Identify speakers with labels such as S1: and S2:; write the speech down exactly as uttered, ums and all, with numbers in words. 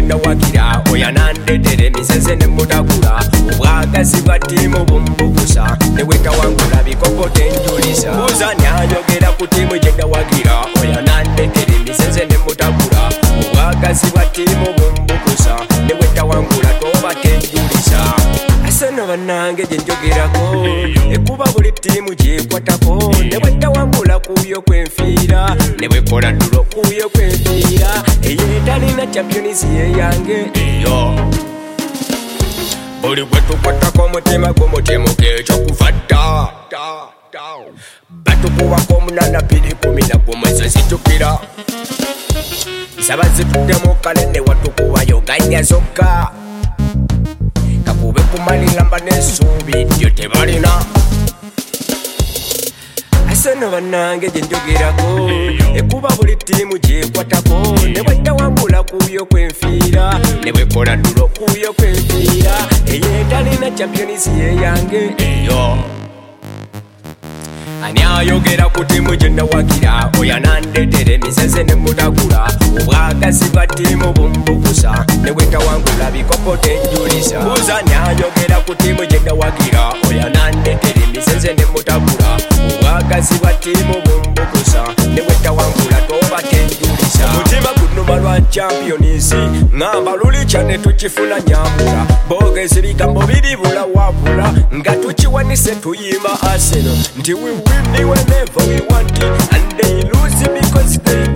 S1: genda wagira oyanandetere misese ne mutakula obwagazi bwa timu bumbukusa ne wetawangula bikopo tenjulisa buza nyanyogera ku timu genda wagira oyanandetere misese ne mutakula obwagazi bwa timu bumbukusa ne wetawangula toba tenjulisa asana banange gyenjogerako ekuba buli timu gyekwatako ne wetawangula kuyo kwenfiira ne wekola tulo kuyo kwenfiira eyetalina champions yeyange eyo buli gwetukwatako omutima gw'omutimuka ekyokufata batukubako omunana bbiri kumi na gumwezi zijjukira nsaba zituddemu kale ne watukubayo ganya zokka kakube kumaliramba n'essuubi ddyo tebalina asana bannange gyenjogerako ekuba buli timu gyekwatako ne bwetawangula kuyo kwenfiira ne bwekola tulo kuyo kwenfiira eyetalina champions yeyange eyo ani ayogera ku timu genda wagira oyanandetere misese ne mutakula obwagazi bwa timu bumbukusa ne wetawangula bikopo tenjulisa buza ani ayogera ku timu genda wagira oyanandetere misese ne mutakula obwagazi bwa timu bumbukusa ne wetawangula toba tenjulisa mutima gunuma lwa champions ngamba luli kyane tukifuna nyamula bogezi bigambo biribula wabula nga tukiwanise tuyimba Arsenal nti we win whenever we want it and they lose because they